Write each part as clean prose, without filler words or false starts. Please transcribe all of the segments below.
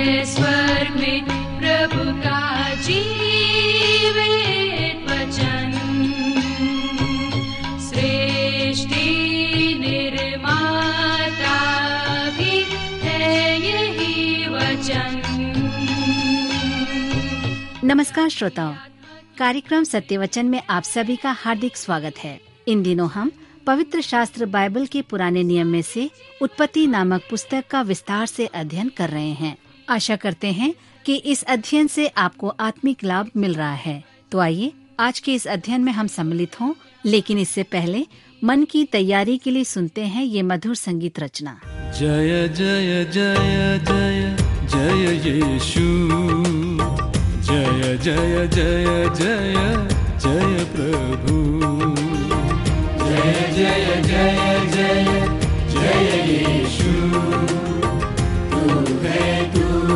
है स्वर्ग में प्रभु का जीवित वचन। सृष्टि निर्माता भी है यही वचन। नमस्कार श्रोताओं, कार्यक्रम सत्यवचन में आप सभी का हार्दिक स्वागत है। इन दिनों हम पवित्र शास्त्र बाइबल के पुराने नियम में से उत्पत्ति नामक पुस्तक का विस्तार से अध्ययन कर रहे हैं। आशा करते हैं कि इस अध्ययन से आपको आत्मिक लाभ मिल रहा है। तो आइए आज के इस अध्ययन में हम सम्मिलित हों, लेकिन इससे पहले मन की तैयारी के लिए सुनते हैं ये मधुर संगीत रचना। जय जय जय जय जय यीशु, जय जय जय जय जय प्रभु, जय जय जय जय जय यीशु, तू है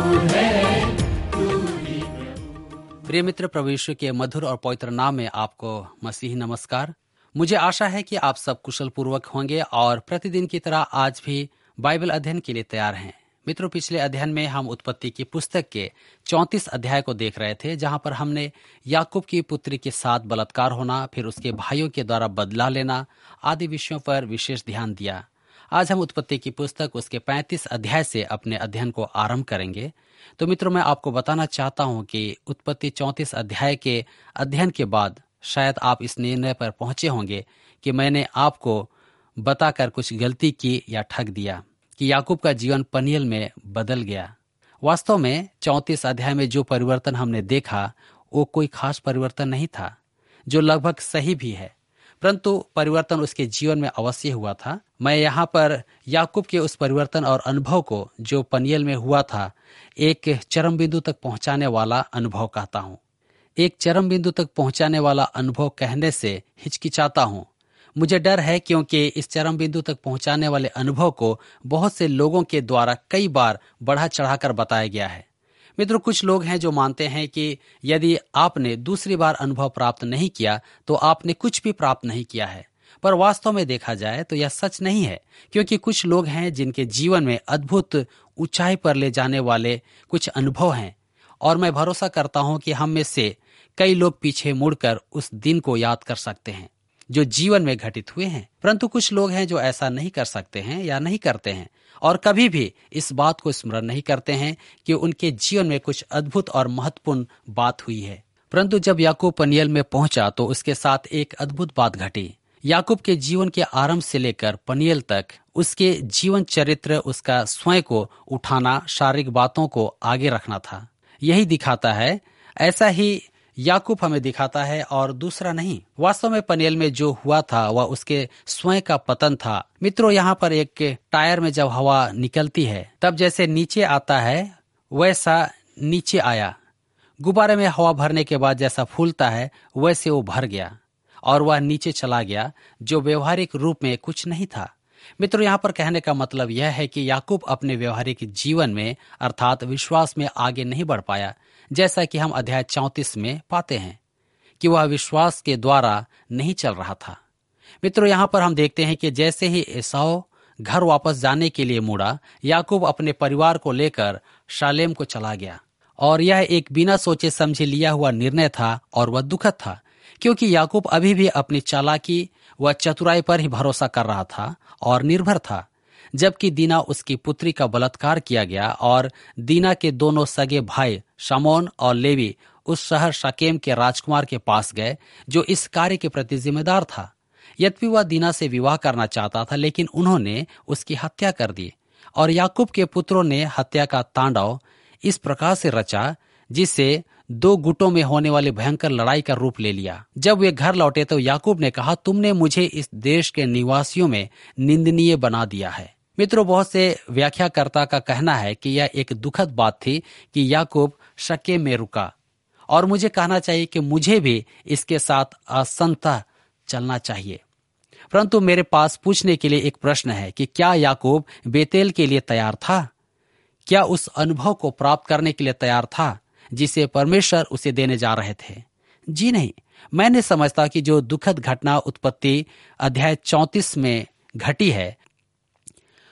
तू ही प्रभु। प्रिय मित्र, प्रभु यीशु के मधुर और पवित्र नाम में आपको मसीही नमस्कार। मुझे आशा है कि आप सब कुशल पूर्वक होंगे और प्रतिदिन की तरह आज भी बाइबल अध्ययन के लिए तैयार हैं। मित्रों, पिछले अध्ययन में हम उत्पत्ति की पुस्तक के 34 अध्याय को देख रहे थे, जहां पर हमने याकूब की पुत्री के साथ बलात्कार होना, फिर उसके भाइयों के द्वारा बदला लेना आदि विषयों पर विशेष ध्यान दिया। आज हम उत्पत्ति की पुस्तक उसके 35 अध्याय से अपने अध्ययन को आरंभ करेंगे। तो मित्रों, मैं आपको बताना चाहता हूं कि उत्पत्ति 34 अध्याय के अध्ययन के बाद शायद आप इस निर्णय पर पहुंचे होंगे कि मैंने आपको बताकर कुछ गलती की या ठग दिया कि याकूब का जीवन पनीएल में बदल गया। वास्तव में 34 अध्याय में जो परिवर्तन हमने देखा वो कोई खास परिवर्तन नहीं था, जो लगभग सही भी है, परंतु परिवर्तन उसके जीवन में अवश्य हुआ था। मैं यहाँ पर याकूब के उस परिवर्तन और अनुभव को जो पनीएल में हुआ था एक चरम बिंदु तक पहुंचाने वाला अनुभव कहता हूँ। एक चरम बिंदु तक पहुंचाने वाला अनुभव कहने से हिचकिचाता हूँ। मुझे डर है क्योंकि इस चरम बिंदु तक पहुंचाने वाले अनुभव को बहुत से लोगों के द्वारा कई बार बढ़ा चढ़ाकर बताया गया है। मित्रों, कुछ लोग हैं जो मानते हैं कि यदि आपने दूसरी बार अनुभव प्राप्त नहीं किया तो आपने कुछ भी प्राप्त नहीं किया है। पर वास्तव में देखा जाए तो यह सच नहीं है, क्योंकि कुछ लोग हैं जिनके जीवन में अद्भुत ऊंचाई पर ले जाने वाले कुछ अनुभव हैं, और मैं भरोसा करता हूं कि हम में से कई लोग पीछे मुड़कर उस दिन को याद कर सकते हैं जो जीवन में घटित हुए हैं। परंतु कुछ लोग हैं जो ऐसा नहीं कर सकते हैं या नहीं करते हैं, और कभी भी इस बात को स्मरण नहीं करते हैं कि उनके जीवन में कुछ अद्भुत और महत्वपूर्ण बात हुई है। परंतु जब याकूब पनीएल में पहुंचा तो उसके साथ एक अद्भुत बात घटी। याकूब के जीवन के आरंभ से लेकर पनीएल तक उसके जीवन चरित्र, उसका स्वयं को उठाना, शारीरिक बातों को आगे रखना था। यही दिखाता है, ऐसा ही याकूब हमें दिखाता है और दूसरा नहीं। वास्तव में पनीएल में जो हुआ था वह उसके स्वयं का पतन था। मित्रों, यहाँ पर एक टायर में जब हवा निकलती है तब जैसे नीचे आता है वैसा नीचे आया। गुब्बारे में हवा भरने के बाद जैसा फूलता है वैसे वो भर गया और वह नीचे चला गया, जो व्यवहारिक रूप में कुछ नहीं था। मित्रों, यहाँ पर कहने का मतलब यह है कि याकूब अपने व्यवहारिक जीवन में अर्थात विश्वास में आगे नहीं बढ़ पाया, जैसा कि हम अध्याय 34 में पाते हैं कि वह विश्वास के द्वारा नहीं चल रहा था। मित्रों, यहाँ पर हम देखते हैं कि जैसे ही एसाव घर वापस जाने के लिए मुड़ा, याकूब अपने परिवार को लेकर शालेम को चला गया, और यह एक बिना सोचे समझे लिया हुआ निर्णय था और वह दुखद था, क्योंकि याकूब अभी भी अपनी चालाकी व चतुराई पर ही भरोसा कर रहा था और निर्भर था। जबकि दीना उसकी पुत्री का बलात्कार किया गया और दीना के दोनों सगे भाई शमौन और लेवी उस शहर शकेम के राजकुमार के पास गए जो इस कार्य के प्रति जिम्मेदार था। यद्यपि वह दीना से विवाह करना चाहता था, लेकिन उन्होंने उसकी हत्या कर दी, और याकूब के पुत्रों ने हत्या का तांडव इस प्रकार से रचा जिससे 2 गुटों में होने वाली भयंकर लड़ाई का रूप ले लिया। जब वे घर लौटे तो याकूब ने कहा, तुमने मुझे इस देश के निवासियों में निंदनीय बना दिया है। मित्रों, बहुत से व्याख्याकर्ता का कहना है कि यह एक दुखद बात थी कि याकूब शकेम में रुका, और मुझे कहना चाहिए कि मुझे भी इसके साथ असंतः चलना चाहिए। परंतु मेरे पास पूछने के लिए एक प्रश्न है कि क्या याकूब बेतेल के लिए तैयार था? क्या उस अनुभव को प्राप्त करने के लिए तैयार था जिसे परमेश्वर उसे देने जा रहे थे? जी नहीं। मैंने समझता कि जो दुखद घटना उत्पत्ति अध्याय 34 में घटी है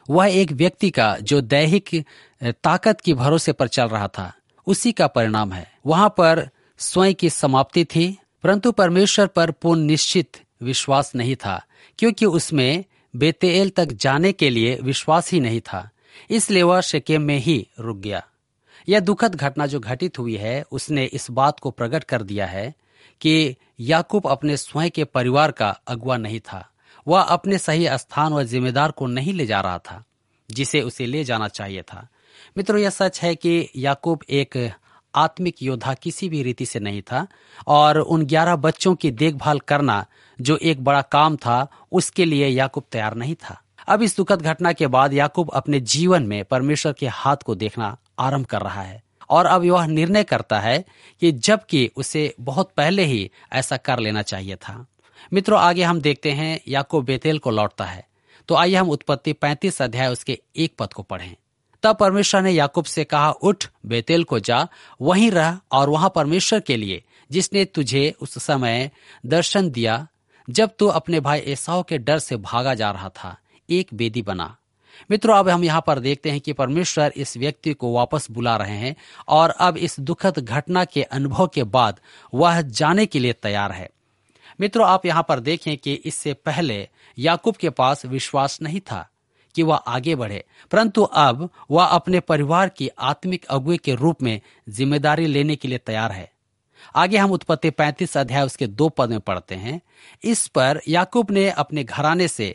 वह एक व्यक्ति का जो दैहिक ताकत की भरोसे पर चल रहा था, उसी का परिणाम है। वहां पर स्वयं की समाप्ति थी, परंतु परमेश्वर पर पूर्ण निश्चित विश्वास नहीं था, क्योंकि उसमें बेतेल तक जाने के लिए विश्वास ही नहीं था। इसलिए वह शेकेम में ही रुक गया। यह दुखद घटना जो घटित हुई है, उसने इस बात को प्रकट कर दिया है कि याकूब अपने स्वयं के परिवार का अगुआ नहीं था। वह अपने सही स्थान व जिम्मेदार को नहीं ले जा रहा था जिसे उसे ले जाना चाहिए था। मित्रों, यह सच है कि याकूब एक आत्मिक योद्धा किसी भी रीति से नहीं था, और उन 11 बच्चों की देखभाल करना जो एक बड़ा काम था, उसके लिए याकूब तैयार नहीं था। अब इस दुखद घटना के बाद याकूब अपने जीवन में परमेश्वर के हाथ को देखना आरंभ कर रहा है, और अब वह निर्णय करता है कि जबकि उसे बहुत पहले ही ऐसा कर लेना चाहिए था। मित्रों, आगे हम देखते हैं याकूब बेतेल को लौटता है। तो आइए हम उत्पत्ति 35 अध्याय उसके 1 पद को पढ़ें। तब परमेश्वर ने याकूब से कहा, उठ, बेतेल को जा, वहीं रह और वहां परमेश्वर के लिए, जिसने तुझे उस समय दर्शन दिया जब तू अपने भाई एसाव के डर से भागा जा रहा था, एक वेदी बना। मित्रों, अब हम यहाँ पर देखते हैं कि परमेश्वर इस व्यक्ति को वापस बुला रहे हैं, और अब इस दुखद घटना के अनुभव के बाद वह जाने के लिए तैयार है। मित्रों, आप यहाँ पर देखें कि इससे पहले याकूब के पास विश्वास नहीं था कि वह आगे बढ़े, परंतु अब वह अपने परिवार की आत्मिक अगुवे के रूप में जिम्मेदारी लेने के लिए तैयार है। आगे हम उत्पत्ति 35 अध्याय उसके 2 पद में पढ़ते हैं। इस पर याकूब ने अपने घराने से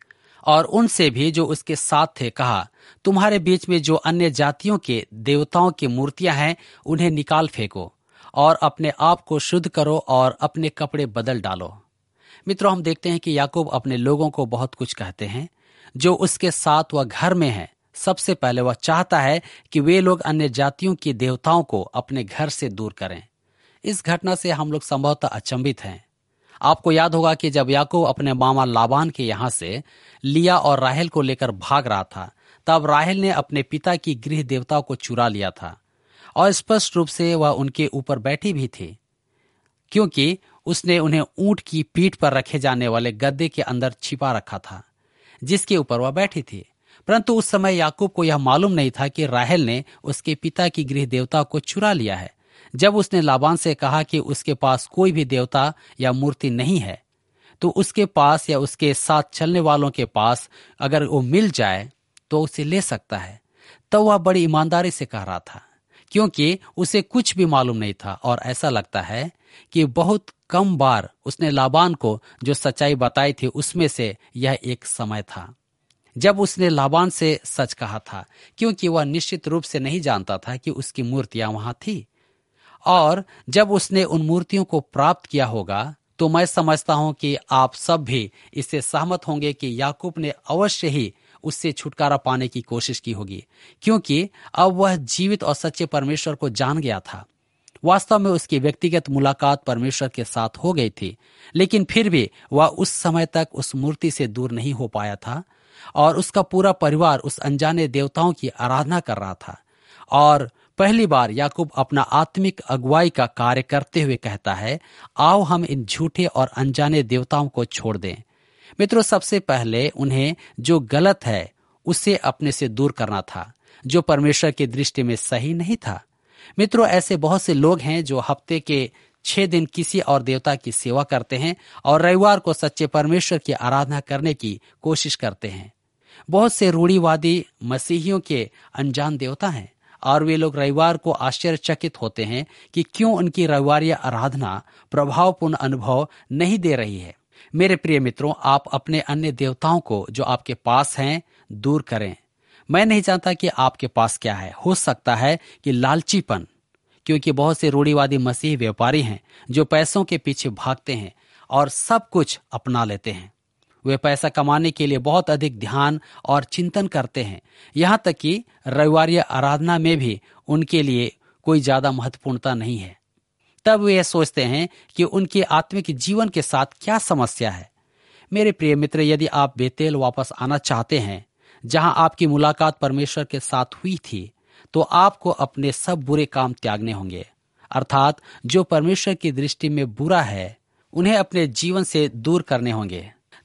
और उनसे भी जो उसके साथ थे कहा, तुम्हारे बीच में जो अन्य जातियों के देवताओं की मूर्तियां हैं, उन्हें निकाल फेंको और अपने आप को शुद्ध करो और अपने कपड़े बदल डालो। मित्रों, हम देखते हैं कि याकूब अपने लोगों को बहुत कुछ कहते हैं जो उसके साथ वह घर में है। सबसे पहले वह चाहता है कि वे लोग अन्य जातियों के देवताओं को अपने घर से दूर करें। इस घटना से हम लोग संभवतः अचंभित हैं। आपको याद होगा कि जब याकूब अपने मामा लाबान के यहाँ से लिया और राहेल को लेकर भाग रहा था, तब राहेल ने अपने पिता की गृह देवताओं को चुरा लिया था, और स्पष्ट रूप से वह उनके ऊपर बैठी भी थी, क्योंकि उसने उन्हें ऊंट की पीठ पर रखे जाने वाले गद्दे के अंदर छिपा रखा था, जिसके ऊपर वह बैठी थी। परंतु उस समय याकूब को यह मालूम नहीं था कि राहेल ने उसके पिता की गृह देवता को चुरा लिया है। जब उसने लाबान से कहा कि उसके पास कोई भी देवता या मूर्ति नहीं है, तो उसके पास या उसके साथ चलने वालों के पास अगर वो मिल जाए तो उसे ले सकता है, तो वह बड़ी ईमानदारी से कह रहा था, क्योंकि उसे कुछ भी मालूम नहीं था। और ऐसा लगता है कि बहुत कम बार उसने लाबान को जो सच्चाई बताई थी, उसमें से यह एक समय था जब उसने लाबान से सच कहा था, क्योंकि वह निश्चित रूप से नहीं जानता था कि उसकी मूर्तियां वहां थी। और जब उसने उन मूर्तियों को प्राप्त किया होगा, तो मैं समझता हूं कि आप सब भी इससे सहमत होंगे कि याकूब ने अवश्य ही उससे छुटकारा पाने की कोशिश की होगी, क्योंकि अब वह जीवित और सच्चे परमेश्वर को जान गया था। वास्तव में उसकी व्यक्तिगत मुलाकात परमेश्वर के साथ हो गई थी, लेकिन फिर भी वह उस समय तक उस मूर्ति से दूर नहीं हो पाया था, और उसका पूरा परिवार उस अनजाने देवताओं की आराधना कर रहा था। और पहली बार याकूब अपना आत्मिक अगुवाई का कार्य करते हुए कहता है, आओ हम इन झूठे और अनजाने देवताओं को छोड़ दें। मित्रों, सबसे पहले उन्हें जो गलत है उसे अपने से दूर करना था, जो परमेश्वर की दृष्टि में सही नहीं था। मित्रों, ऐसे बहुत से लोग हैं जो हफ्ते के 6 दिन किसी और देवता की सेवा करते हैं और रविवार को सच्चे परमेश्वर की आराधना करने की कोशिश करते हैं। बहुत से रूढ़िवादी मसीहियों के अनजान देवता हैं, और वे लोग रविवार को आश्चर्यचकित होते हैं कि क्यों उनकी रविवारीय आराधना प्रभावपूर्ण अनुभव नहीं दे रही है। मेरे प्रिय मित्रों, आप अपने अन्य देवताओं को जो आपके पास हैं दूर करें। मैं नहीं जानता कि आपके पास क्या है। हो सकता है कि लालचीपन, क्योंकि बहुत से रूढ़िवादी मसीही व्यापारी हैं जो पैसों के पीछे भागते हैं और सब कुछ अपना लेते हैं। वे पैसा कमाने के लिए बहुत अधिक ध्यान और चिंतन करते हैं, यहाँ तक कि रविवारीय आराधना में भी उनके लिए कोई ज्यादा महत्वपूर्णता नहीं है। तब वे सोचते हैं कि उनके आत्मिक जीवन के साथ क्या समस्या है। मेरे प्रिय मित्र, यदि आप बेतेल वापस आना चाहते हैं, जहां आपकी मुलाकात परमेश्वर के साथ हुई थी, तो आपको अपने सब बुरे काम त्यागने होंगे, अर्थात जो परमेश्वर की दृष्टि में बुरा है उन्हें अपने जीवन से दूर करने होंगे।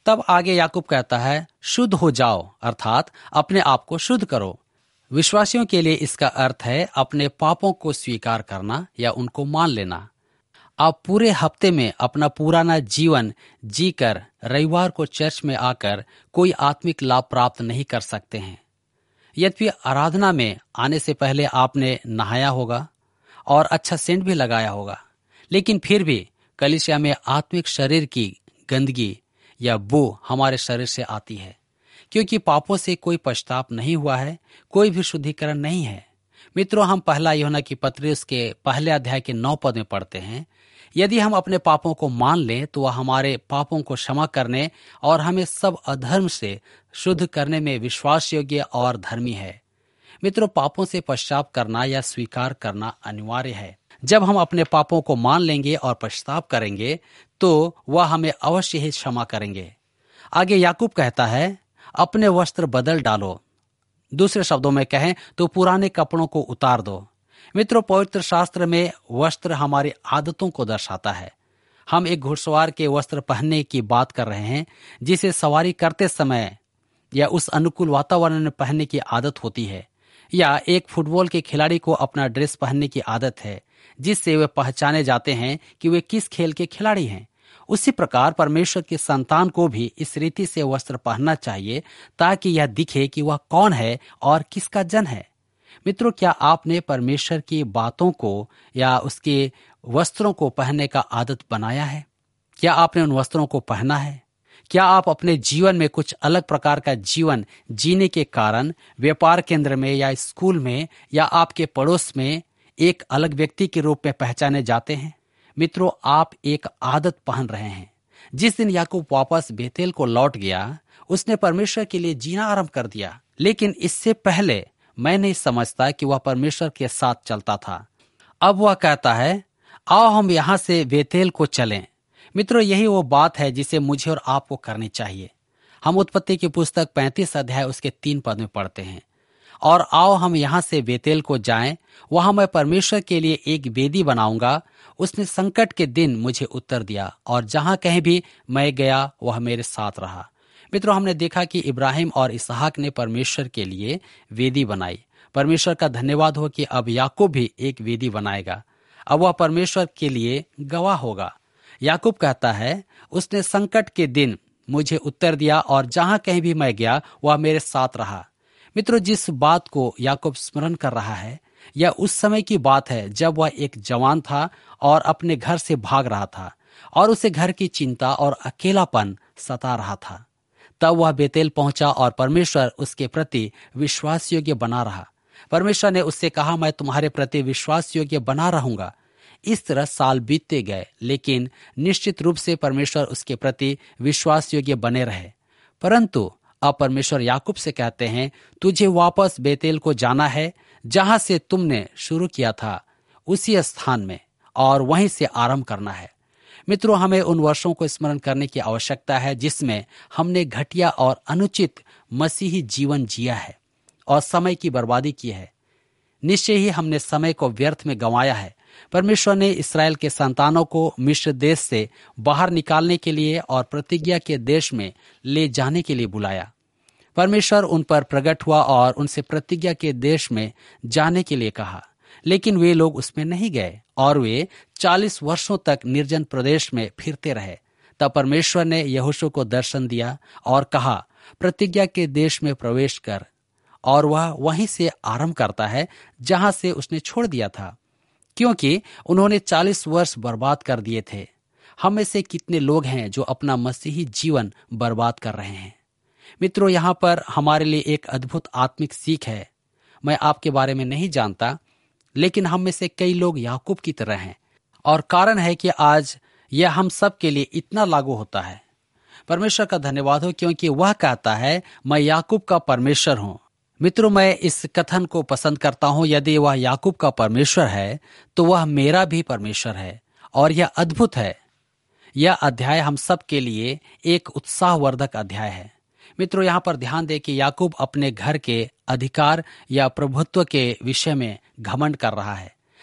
तब आगे याकूब कहता है, शुद्ध हो जाओ, अर्थात अपने आप को शुद्ध करो। विश्वासियों के लिए इसका अर्थ है अपने पापों को स्वीकार करना या उनको मान लेना। आप पूरे हफ्ते में अपना पुराना जीवन जीकर रविवार को चर्च में आकर कोई आत्मिक लाभ प्राप्त नहीं कर सकते हैं। यद्यपि आराधना में आने से पहले आपने नहाया होगा और अच्छा सेंट भी लगाया होगा, लेकिन फिर भी कलीसिया में आत्मिक शरीर की गंदगी या बू हमारे शरीर से आती है, क्योंकि पापों से कोई पश्चाताप नहीं हुआ है, कोई भी शुद्धिकरण नहीं है। मित्रों, हम पहला यूहन्ना की पत्री उसके पहले अध्याय के 9 पद में पढ़ते हैं, यदि हम अपने पापों को मान लें तो वह हमारे पापों को क्षमा करने और हमें सब अधर्म से शुद्ध करने में विश्वास योग्य और धर्मी है। मित्रों, पापों से पश्चाताप करना या स्वीकार करना अनिवार्य है। जब हम अपने पापों को मान लेंगे और पश्चाताप करेंगे तो वह हमें अवश्य ही क्षमा करेंगे। आगे याकूब कहता है, अपने वस्त्र बदल डालो। दूसरे शब्दों में कहें तो पुराने कपड़ों को उतार दो। मित्रों, पवित्र शास्त्र में वस्त्र हमारी आदतों को दर्शाता है। हम एक घुड़सवार के वस्त्र पहनने की बात कर रहे हैं, जिसे सवारी करते समय या उस अनुकूल वातावरण में पहनने की आदत होती है, या एक फुटबॉल के खिलाड़ी को अपना ड्रेस पहनने की आदत है, जिससे वे पहचाने जाते हैं कि वे किस खेल के खिलाड़ी हैं। उसी प्रकार परमेश्वर के संतान को भी इस रीति से वस्त्र पहनना चाहिए, ताकि यह दिखे कि वह कौन है और किसका जन है। मित्रों, क्या आपने परमेश्वर की बातों को या उसके वस्त्रों को पहनने का आदत बनाया है? क्या आपने उन वस्त्रों को पहना है? क्या आप अपने जीवन में कुछ अलग प्रकार का जीवन जीने के कारण व्यापार केंद्र में या स्कूल में या आपके पड़ोस में एक अलग व्यक्ति के रूप में पहचाने जाते हैं? मित्रों, आप एक आदत पहन रहे हैं। जिस दिन याकूब वापस बेतेल को लौट गया, उसने परमेश्वर के लिए जीना आरंभ कर दिया, लेकिन इससे पहले मैं नहीं समझता कि वह परमेश्वर के साथ चलता था। अब वह कहता है, आओ हम यहाँ से बेतेल को चलें। मित्रों, यही वो बात है जिसे मुझे और आपको करनी चाहिए। हम उत्पत्ति की पुस्तक 35 अध्याय उसके 3 पद में पढ़ते हैं, और आओ हम यहाँ से बेतेल को जाएं, वहां मैं परमेश्वर के लिए एक वेदी बनाऊंगा। उसने संकट के दिन मुझे उत्तर दिया, और जहां कहीं भी मैं गया वह मेरे साथ रहा। मित्रों, हमने देखा कि इब्राहिम और इसहाक ने परमेश्वर के लिए वेदी बनाई। परमेश्वर का धन्यवाद हो कि अब याकूब भी एक वेदी बनाएगा। अब वह परमेश्वर के लिए गवाह होगा। याकूब कहता है, उसने संकट के दिन मुझे उत्तर दिया, और जहां कहीं भी मैं गया वह मेरे साथ रहा। मित्रों, जिस बात को याकूब स्मरण कर रहा है, यह उस समय की बात है जब वह एक जवान था और अपने घर से भाग रहा था, और उसे घर की चिंता और अकेलापन सता रहा था। तब वह बेतेल पहुंचा और परमेश्वर उसके प्रति विश्वास योग्य बना रहा। परमेश्वर ने उससे कहा, मैं तुम्हारे प्रति विश्वास योग्य बना रहूंगा। इस तरह साल बीतते गए, लेकिन निश्चित रूप से परमेश्वर उसके प्रति विश्वास योग्य बने रहे। परंतु अब परमेश्वर याकूब से कहते हैं, तुझे वापस बेतेल को जाना है, जहां से तुमने शुरू किया था उसी स्थान में, और वहीं से आरंभ करना है। मित्रों, हमें उन वर्षों को स्मरण करने की आवश्यकता है जिसमें हमने घटिया और अनुचित मसीही जीवन जिया है और समय की बर्बादी की है। निश्चय ही हमने समय को व्यर्थ में गंवाया है। परमेश्वर ने इस्राएल के संतानों को मिस्र देश से बाहर निकालने के लिए और प्रतिज्ञा के देश में ले जाने के लिए बुलाया। परमेश्वर उन पर प्रकट हुआ और उनसे प्रतिज्ञा के देश में जाने के लिए कहा, लेकिन वे लोग उसमें नहीं गए और वे 40 वर्षों तक निर्जन प्रदेश में फिरते रहे। तब परमेश्वर ने यहोशू को दर्शन दिया और कहा, प्रतिज्ञा के देश में प्रवेश कर, और वह वहीं से आरंभ करता है जहां से उसने छोड़ दिया था, क्योंकि उन्होंने 40 वर्ष बर्बाद कर दिए थे। हम में से कितने लोग हैं जो अपना मसीही जीवन बर्बाद कर रहे हैं। मित्रों, यहाँ पर हमारे लिए एक अद्भुत आत्मिक सीख है। मैं आपके बारे में नहीं जानता, लेकिन हम में से कई लोग याकूब की तरह हैं, और कारण है कि आज यह हम सब के लिए इतना लागू होता है। परमेश्वर का धन्यवाद हो, क्योंकि वह कहता है, मैं याकूब का परमेश्वर हूँ। मित्रों, मैं इस कथन को पसंद करता हूँ। यदि वह याकूब का परमेश्वर है तो वह मेरा भी परमेश्वर है, और यह अद्भुत है। यह अध्याय हम सब के लिए एक उत्साहवर्धक अध्याय है। मित्रों, यहाँ पर ध्यान दें कि याकूब अपने घर के अधिकार या प्रभुत्व के विषय में घमंड कर रहा है।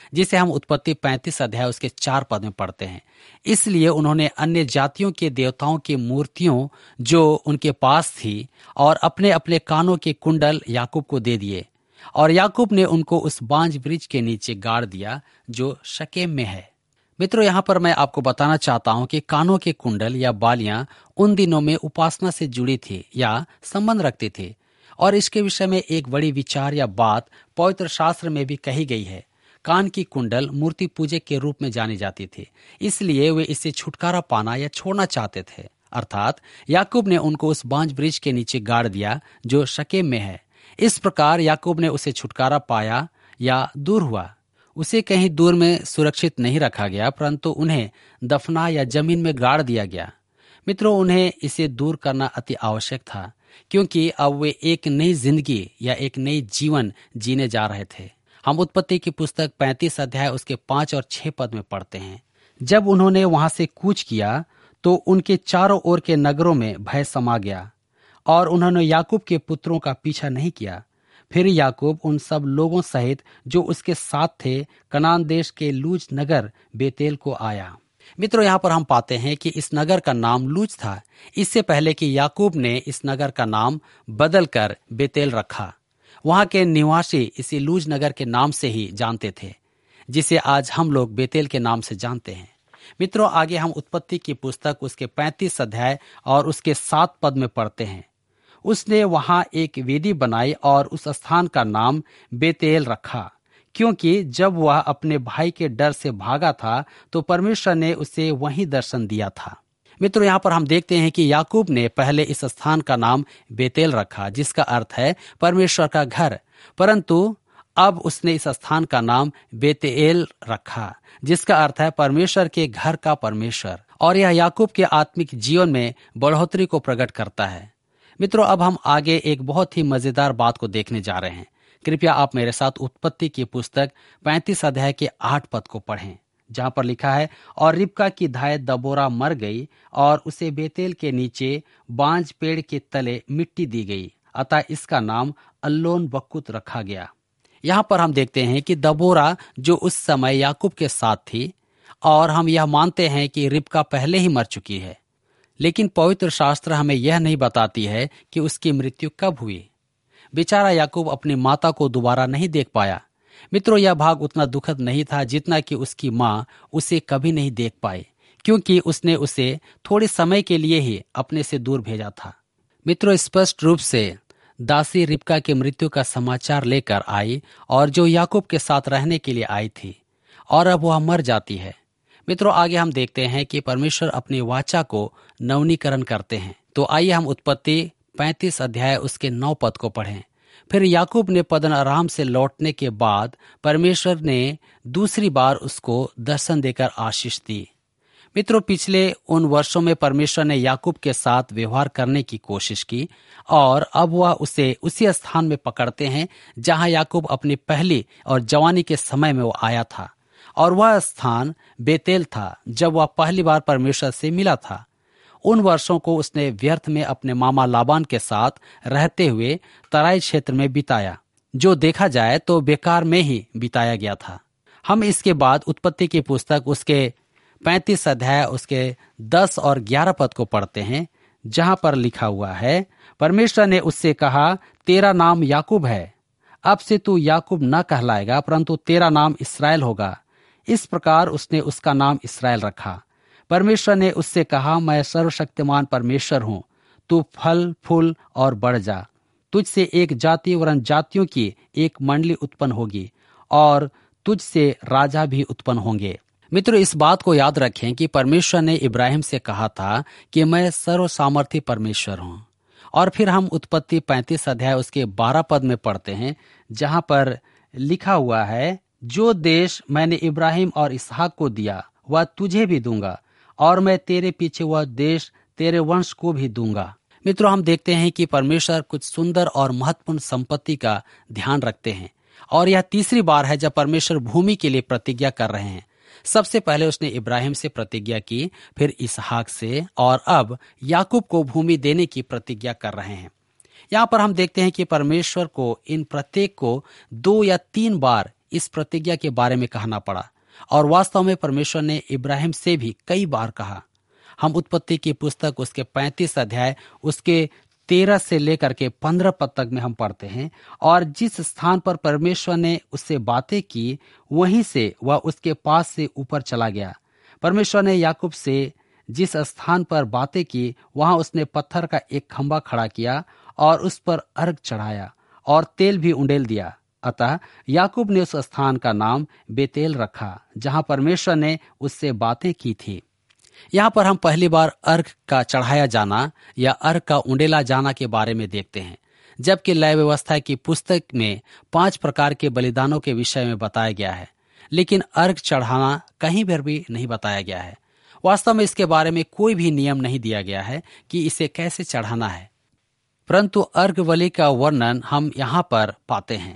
जिसे हम उत्पत्ति 35 अध्याय उसके 4 पद में पढ़ते हैं। इसलिए उन्होंने अन्य जातियों के देवताओं की मूर्तियों जो उनके पास थी और अपने अपने कानों के कुंडल याकूब को दे दिए, और याकूब ने उनको उस बांज वृक्ष के नीचे गाड़ दिया जो शकेम में है। मित्रों, यहाँ पर मैं आपको बताना चाहता हूँ कि कानों के कुंडल या बालियां उन दिनों में उपासना से जुड़ी थी या संबंध रखती थी, और इसके विषय में एक बड़ी विचार या बात पवित्र शास्त्र में भी कही गई है। कान की कुंडल मूर्ति पूजक के रूप में जानी जाती थी, इसलिए वे इससे छुटकारा पाना या छोड़ना चाहते थे। अर्थात याकूब ने उनको उस बांज वृक्ष के नीचे गाड़ दिया जो शकेम में है। इस प्रकार याकूब ने उसे छुटकारा पाया या दूर हुआ। उसे कहीं दूर में सुरक्षित नहीं रखा गया, परंतु उन्हें दफना या जमीन में गाड़ दिया गया। मित्रों, उन्हें इसे दूर करना अति आवश्यक था, क्योंकि अब वे एक नई जिंदगी या एक नई जीवन जीने जा रहे थे। हम उत्पत्ति की पुस्तक 35 अध्याय उसके 5 और 6 पद में पढ़ते हैं। जब उन्होंने वहां से कूच किया तो उनके चारों ओर के नगरों में भय समा गया, और उन्होंने याकूब के पुत्रों का पीछा नहीं किया। फिर याकूब उन सब लोगों सहित जो उसके साथ थे कनान देश के लूज नगर बेतेल को आया। मित्रों, यहाँ पर हम पाते हैं कि इस नगर का नाम लूज था, इससे पहले कि याकूब ने इस नगर का नाम बदलकर बेतेल रखा। वहां के निवासी इसी लूज नगर के नाम से ही जानते थे, जिसे आज हम लोग बेतेल के नाम से जानते हैं। मित्रों, आगे हम उत्पत्ति की पुस्तक उसके 35 अध्याय और उसके 7 पद में पढ़ते हैं। उसने वहां एक वेदी बनाई और उस स्थान का नाम बेतेल रखा, क्योंकि जब वह अपने भाई के डर से भागा था तो परमेश्वर ने उसे वहीं दर्शन दिया था। मित्रों, यहाँ पर हम देखते हैं कि याकूब ने पहले इस स्थान का नाम बेतेल रखा, जिसका अर्थ है परमेश्वर का घर, परंतु अब उसने इस स्थान का नाम बेतेल रखा, जिसका अर्थ है परमेश्वर के घर का परमेश्वर। और यह याकूब के आत्मिक जीवन में बढ़ोतरी को प्रकट करता है। मित्रों, अब हम आगे एक बहुत ही मजेदार बात को देखने जा रहे हैं। कृपया आप मेरे साथ उत्पत्ति की पुस्तक 35 अध्याय के 8 पद को पढ़ें, जहां पर लिखा है, और रिबका की धाय दबोरा मर गई और उसे बेतेल के नीचे बांज पेड़ के तले मिट्टी दी गई, अतः इसका नाम अल्लोन बक्कुत रखा गया। यहाँ पर हम देखते हैं कि दबोरा जो उस समय याकूब के साथ थी, और हम यह मानते हैं कि रिबका पहले ही मर चुकी है, लेकिन पवित्र शास्त्र हमें यह नहीं बताती है कि उसकी मृत्यु कब हुई। बेचारा याकूब अपनी माता को दोबारा नहीं देख पाया। मित्रों, यह भाग उतना दुखद नहीं था जितना कि उसकी माँ उसे कभी नहीं देख पाई, क्योंकि उसने उसे थोड़े समय के लिए ही अपने से दूर भेजा था। मित्रों, स्पष्ट रूप से दासी रिबका की मृत्यु का समाचार लेकर आई, और जो याकूब के साथ रहने के लिए आई थी, और अब वह मर जाती है। मित्रों, आगे हम देखते हैं कि परमेश्वर अपनी वाचा को नवनीकरण करते हैं। तो आइए हम उत्पत्ति 35 अध्याय उसके 9 पद को पढ़ें। फिर याकूब ने पद्दन अराम से लौटने के बाद परमेश्वर ने दूसरी बार उसको दर्शन देकर आशीष दी। मित्रों, पिछले उन वर्षों में परमेश्वर ने याकूब के साथ व्यवहार करने की कोशिश की, और अब वह उसे उसी स्थान में पकड़ते हैं जहां याकूब अपनी पहली और जवानी के समय में वो आया था, और वह स्थान बेतेल था जब वह पहली बार परमेश्वर से मिला था। उन वर्षों को उसने व्यर्थ में अपने मामा लाबान के साथ रहते हुए तराई क्षेत्र में बिताया, जो देखा जाए तो बेकार में ही बिताया गया था। हम इसके बाद उत्पत्ति की पुस्तक उसके 35 अध्याय उसके 10 और 11 पद को पढ़ते हैं, जहां पर लिखा हुआ है, परमेश्वर ने उससे कहा, तेरा नाम याकूब है, अब से तू याकूब न कहलाएगा, परंतु तेरा नाम इस्राएल होगा। इस प्रकार उसने उसका नाम इस्राएल रखा। परमेश्वर ने उससे कहा, मैं सर्वशक्तिमान परमेश्वर हूँ, तू फल फूल और बढ़ जा, तुझसे एक जाति वरन जातियों की एक मंडली उत्पन्न होगी, और तुझसे राजा भी उत्पन्न होंगे। मित्रों, इस बात को याद रखें कि परमेश्वर ने इब्राहिम से कहा था कि मैं सर्व सामर्थी परमेश्वर हूँ। और फिर हम उत्पत्ति 35 अध्याय उसके 12 पद में पढ़ते हैं, जहां पर लिखा हुआ है, जो देश मैंने इब्राहिम और इसहाक को दिया वह तुझे भी दूंगा, और मैं तेरे पीछे वह देश तेरे वंश को भी दूंगा। मित्रों, हम देखते हैं कि परमेश्वर कुछ सुंदर और महत्वपूर्ण संपत्ति का ध्यान रखते हैं, और यह तीसरी बार है जब परमेश्वर भूमि के लिए प्रतिज्ञा कर रहे हैं। सबसे पहले उसने इब्राहिम से प्रतिज्ञा की, फिर इसहाक से, और अब याकूब को भूमि देने की प्रतिज्ञा कर रहे हैं। यहाँ पर हम देखते हैं कि परमेश्वर को इन प्रत्येक को 2 या 3 बार इस प्रतिज्ञा के बारे में कहना पड़ा। और वास्तव में परमेश्वर ने इब्राहिम से भी कई बार कहा। हम उत्पत्ति की पुस्तक उसके 35 अध्याय उसके 13 से लेकर के 15 पद तक में हम पढ़ते हैं। और जिस स्थान पर परमेश्वर ने उससे बातें की, वहीं से वह उसके पास से ऊपर चला गया। परमेश्वर ने याकूब से जिस स्थान पर बातें की, वहां उसने पत्थर का एक खंभा खड़ा किया और उस पर अर्घ चढ़ाया और तेल भी उंडेल दिया। अतः याकूब ने उस स्थान का नाम बेतेल रखा, जहां परमेश्वर ने उससे बातें की थी। यहाँ पर हम पहली बार अर्घ का चढ़ाया जाना या अर्घ का उंडेला जाना के बारे में देखते हैं, जबकि लय व्यवस्था की पुस्तक में 5 प्रकार के बलिदानों के विषय में बताया गया है, लेकिन अर्घ चढ़ाना कहीं पर भी नहीं बताया गया है। वास्तव में इसके बारे में कोई भी नियम नहीं दिया गया है कि इसे कैसे चढ़ाना है, परंतु अर्घ बलि का वर्णन हम यहाँ पर पाते हैं।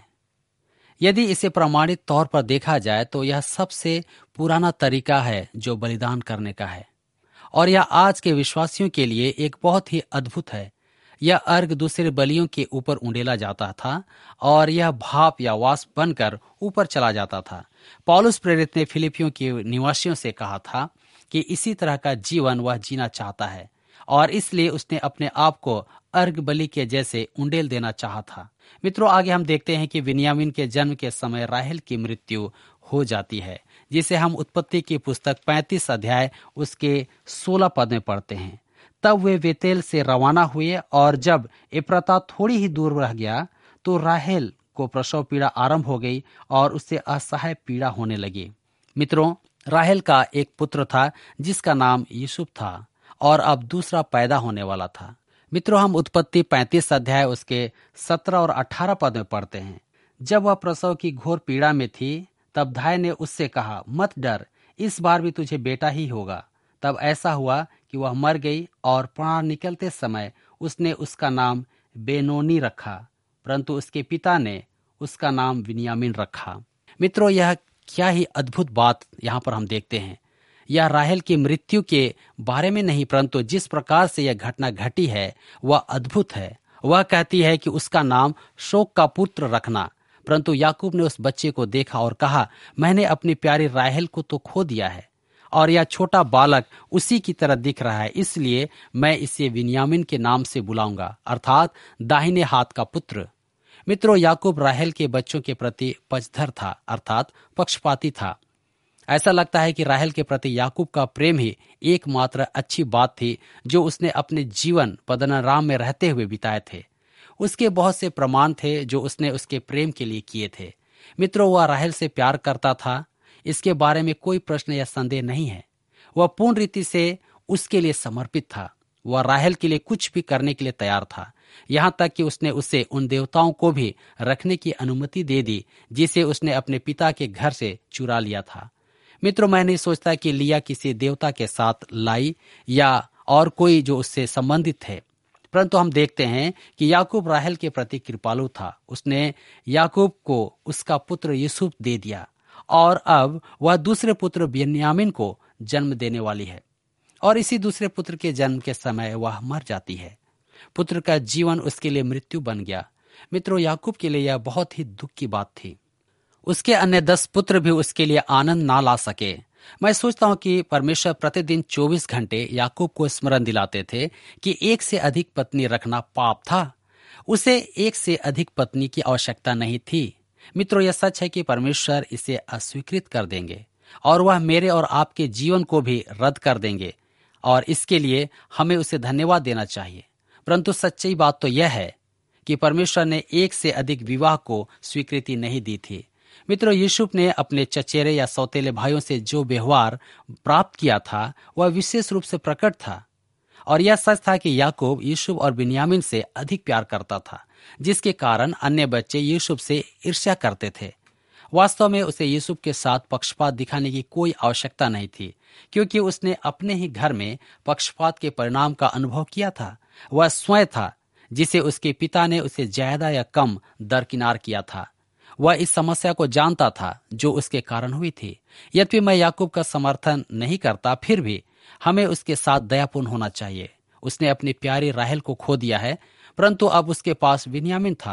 यदि इसे प्रमाणित तौर पर देखा जाए तो यह सबसे पुराना तरीका है जो बलिदान करने का है, और यह आज के विश्वासियों के लिए एक बहुत ही अद्भुत है। यह अर्घ दूसरे बलियों के ऊपर उंडेला जाता था और यह भाप या वाष्प बनकर ऊपर चला जाता था। पौलुस प्रेरित ने फिलिपियों के निवासियों से कहा था कि इसी तरह का जीवन वह जीना चाहता है, और इसलिए उसने अपने आप को अर्घ बलि के जैसे उंडेल देना चाहा था। मित्रों, आगे हम देखते हैं कि बिन्यामीन के जन्म के समय राहेल की मृत्यु हो जाती है, जिसे हम उत्पत्ति की पुस्तक 35 अध्याय उसके 16 पद में पढ़ते हैं। तब वे बेतेल से रवाना हुए, और जब एफ्राता थोड़ी ही दूर रह गया तो राहेल को प्रसव पीड़ा आरंभ हो गई और उससे असह्य पीड़ा होने लगी। मित्रों, राहेल का एक पुत्र था जिसका नाम यूसुफ था, और अब दूसरा पैदा होने वाला था। मित्रों, हम उत्पत्ति 35 अध्याय उसके 17 और 18 पद में पढ़ते हैं। जब वह प्रसव की घोर पीड़ा में थी, तब धाय ने उससे कहा, मत डर, इस बार भी तुझे बेटा ही होगा। तब ऐसा हुआ कि वह मर गई, और प्राण निकलते समय उसने उसका नाम बेनोनी रखा, परंतु उसके पिता ने उसका नाम बिन्यामीन रखा। मित्रों, यह क्या ही अद्भुत बात यहाँ पर हम देखते हैं। यह राहेल की मृत्यु के बारे में नहीं, परंतु जिस प्रकार से यह घटना घटी है वह अद्भुत है। वह कहती है कि उसका नाम शोक का पुत्र रखना, परंतु याकूब ने उस बच्चे को देखा और कहा, मैंने अपनी प्यारी राहेल को तो खो दिया है, और यह छोटा बालक उसी की तरह दिख रहा है, इसलिए मैं इसे बिन्यामीन के नाम से बुलाऊंगा, अर्थात दाहिने हाथ का पुत्र। मित्रों, याकूब राहेल के बच्चों के प्रति पक्षधर था, अर्थात पक्षपाती था। ऐसा लगता है कि राहेल के प्रति याकूब का प्रेम ही एकमात्र अच्छी बात थी जो उसने अपने जीवन पद्दनराम में रहते हुए बिताए थे। उसके बहुत से प्रमाण थे जो उसने उसके प्रेम के लिए किए थे। मित्रों, वह राहेल से प्यार करता था, इसके बारे में कोई प्रश्न या संदेह नहीं है। वह पूर्ण रीति से उसके लिए समर्पित था। वह राहेल के लिए कुछ भी करने के लिए तैयार था, यहाँ तक कि उसने उसे उन देवताओं को भी रखने की अनुमति दे दी जिसे उसने अपने पिता के घर से चुरा लिया था। मित्रों, मैं नहीं सोचता कि लिया किसी देवता के साथ लाई या और कोई जो उससे संबंधित है, परंतु हम देखते हैं कि याकूब राहेल के प्रति कृपालु था। उसने याकूब को उसका पुत्र यूसुफ दे दिया, और अब वह दूसरे पुत्र बिन्यामीन को जन्म देने वाली है, और इसी दूसरे पुत्र के जन्म के समय वह मर जाती है। पुत्र का जीवन उसके लिए मृत्यु बन गया। मित्रों, याकूब के लिए यह बहुत ही दुख की बात थी। उसके अन्य 10 पुत्र भी उसके लिए आनंद ना ला सके। मैं सोचता हूँ कि परमेश्वर प्रतिदिन 24 घंटे याकूब को स्मरण दिलाते थे कि एक से अधिक पत्नी रखना पाप था। उसे एक से अधिक पत्नी की आवश्यकता नहीं थी। मित्रों, यह सच है कि परमेश्वर इसे अस्वीकृत कर देंगे, और वह मेरे और आपके जीवन को भी रद्द कर देंगे, और इसके लिए हमें उसे धन्यवाद देना चाहिए। परंतु सच्ची बात तो यह है कि परमेश्वर ने एक से अधिक विवाह को स्वीकृति नहीं दी थी। मित्रों, यूसुफ ने अपने चचेरे या सौतेले भाइयों से जो व्यवहार प्राप्त किया था वह विशेष रूप से प्रकट था, और यह सच था कि याकूब यूसुफ और बिन्यामीन से अधिक प्यार करता था, जिसके कारण अन्य बच्चे यूसुफ से ईर्ष्या करते थे। वास्तव में उसे यूसुफ के साथ पक्षपात दिखाने की कोई आवश्यकता नहीं थी, क्योंकि उसने अपने ही घर में पक्षपात के परिणाम का अनुभव किया था। वह स्वयं था जिसे उसके पिता ने उसे ज्यादा या कम दरकिनार किया था। वह इस समस्या को जानता था जो उसके कारण हुई थी। यद्यपि मैं याकूब का समर्थन नहीं करता, फिर भी हमें उसके साथ दयापूर्ण होना चाहिए। उसने अपनी प्यारी राहेल को खो दिया है, परंतु अब उसके पास बिन्यामीन था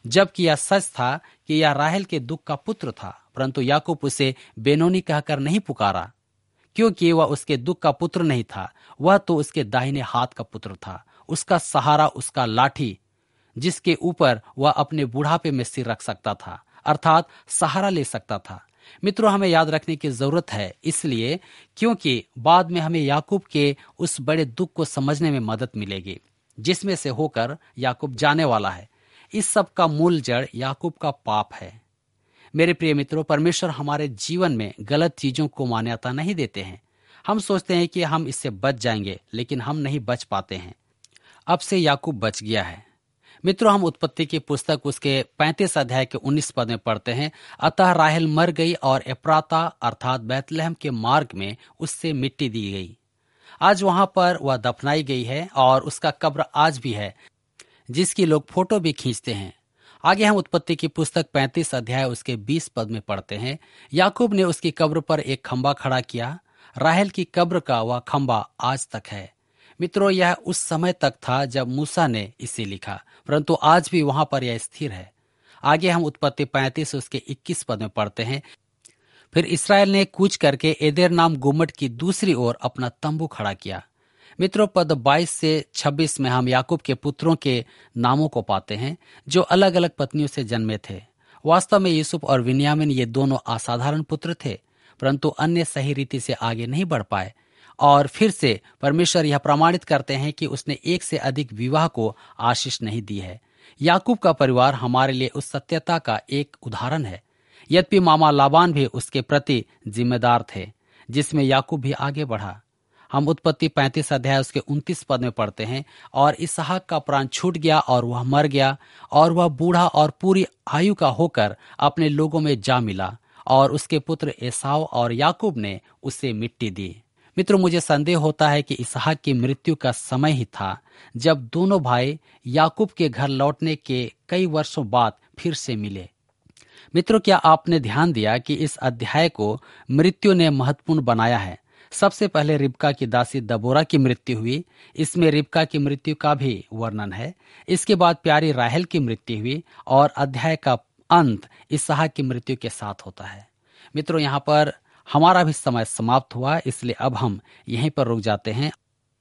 जबकि यह सच था कि यह राहेल के दुख का पुत्र था, परंतु याकूब उसे बेनोनी कहकर नहीं पुकारा, क्योंकि वह उसके दुख का पुत्र नहीं था। वह तो उसके दाहिने हाथ का पुत्र था, उसका सहारा उसका लाठी, जिसके ऊपर वह अपने बुढ़ापे में सिर रख सकता था, अर्थात सहारा ले सकता था। मित्रों, हमें याद रखने की जरूरत है, इसलिए क्योंकि बाद में हमें याकूब के उस बड़े दुख को समझने में मदद मिलेगी जिसमें से होकर याकूब जाने वाला है। इस सब का मूल जड़ याकूब का पाप है। मेरे प्रिय मित्रों, परमेश्वर हमारे जीवन में गलत चीजों को मान्यता नहीं देते हैं। हम सोचते हैं कि हम इससे बच जाएंगे, लेकिन हम नहीं बच पाते हैं। अब से याकूब बच गया है। मित्रों, हम उत्पत्ति की पुस्तक उसके 35 अध्याय के 19 पद में पढ़ते हैं, अतः राहेल मर गई और एप्राता अर्थात बैतलहम के मार्ग में उससे मिट्टी दी गई। आज वहां पर वह दफनाई गई है और उसका कब्र आज भी है, जिसकी लोग फोटो भी खींचते हैं। आगे हम उत्पत्ति की पुस्तक 35 अध्याय उसके 20 पद में पढ़ते हैं, याकूब ने उसकी कब्र पर एक खंबा खड़ा किया। राहेल की कब्र का वह खंबा आज तक है। मित्रों, यह उस समय तक था जब मूसा ने इसे लिखा, परंतु आज भी वहां पर यह स्थिर है। आगे हम उत्पत्ति 35 उसके 21 पद में पढ़ते हैं, फिर इस्राएल ने कूच करके एदेर नाम गुम्मट की दूसरी ओर अपना तंबू खड़ा किया। मित्रों, पद 22 से 26 में हम याकूब के पुत्रों के नामों को पाते हैं जो अलग अलग पत्नियों से जन्मे थे। वास्तव में यूसुफ और बिन्यामीन ये दोनों असाधारण पुत्र थे, परंतु अन्य सही रीति से आगे नहीं बढ़ पाए। और फिर से परमेश्वर यह प्रमाणित करते हैं कि उसने एक से अधिक विवाह को आशीष नहीं दी है। याकूब का परिवार हमारे लिए उस सत्यता का एक उदाहरण है। यद्यपि मामा लाबान भी उसके प्रति जिम्मेदार थे, जिसमें याकूब भी आगे बढ़ा। हम उत्पत्ति 35 अध्याय उसके 29 पद में पढ़ते हैं, और इसहाक का प्राण छूट गया और वह मर गया, और वह बूढ़ा और पूरी आयु का होकर अपने लोगों में जा मिला, और उसके पुत्र एसाव और याकूब ने उसे मिट्टी दी। मित्रों, मुझे संदेह होता है कि इसहाक की मृत्यु का समय ही था जब दोनों भाई याकूब के घर लौटने के कई वर्षों बाद फिर से मिले। मित्रों, क्या आपने ध्यान दिया कि इस अध्याय को मृत्यु ने महत्वपूर्ण बनाया है। सबसे पहले रिबका की दासी दबोरा की मृत्यु हुई, इसमें रिबका की मृत्यु का भी वर्णन है। इसके बाद प्यारी राहेल की मृत्यु हुई, और अध्याय का अंत इसहाक की मृत्यु के साथ होता है। मित्रों, यहाँ पर हमारा भी समय समाप्त हुआ, इसलिए अब हम यहीं पर रुक जाते हैं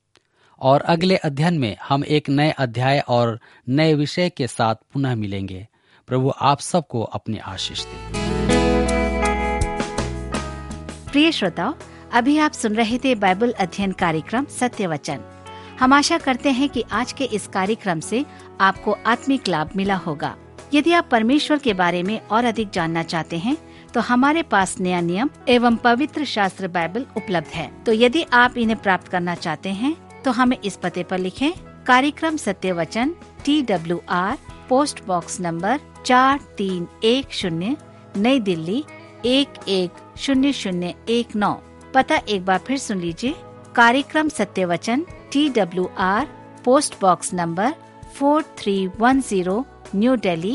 और अगले अध्ययन में हम एक नए अध्याय और नए विषय के साथ पुनः मिलेंगे। प्रभु आप सबको अपनी आशीष दे। प्रिय श्रोताओ, अभी आप सुन रहे थे बाइबल अध्ययन कार्यक्रम सत्य वचन। हम आशा करते हैं कि आज के इस कार्यक्रम से आपको आत्मिक लाभ मिला होगा। यदि आप परमेश्वर के बारे में और अधिक जानना चाहते हैं तो हमारे पास नया नियम एवं पवित्र शास्त्र बाइबल उपलब्ध है। तो यदि आप इन्हें प्राप्त करना चाहते हैं तो हमें इस पते पर लिखें, कार्यक्रम Satya Vachan, TWR, post box number 4310, नई दिल्ली 110019। पता एक बार फिर सुन लीजिए, कार्यक्रम Satya Vachan, TWR, post box number 4310, new Delhi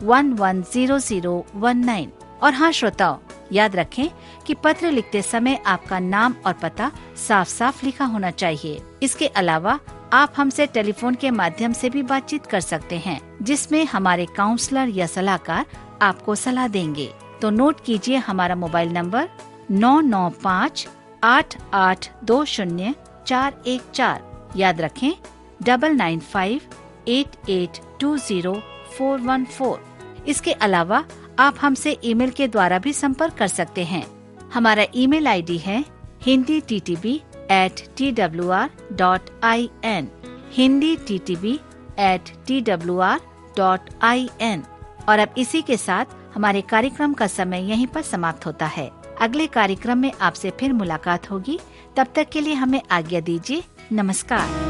110019। और हाँ श्रोताओ, याद रखें कि पत्र लिखते समय आपका नाम और पता साफ साफ लिखा होना चाहिए। इसके अलावा आप हमसे टेलीफोन के माध्यम से भी बातचीत कर सकते हैं, जिसमें हमारे काउंसलर या सलाहकार आपको सलाह देंगे। तो नोट कीजिए हमारा मोबाइल नंबर 9958820414। याद रखें 9958820414। इसके अलावा आप हमसे ईमेल के द्वारा भी संपर्क कर सकते हैं। हमारा ईमेल आईडी है hinditb@twr.in, hinditb@twr.in। और अब इसी के साथ हमारे कार्यक्रम का समय यहीं पर समाप्त होता है। अगले कार्यक्रम में आपसे फिर मुलाकात होगी। तब तक के लिए हमें आज्ञा दीजिए। नमस्कार।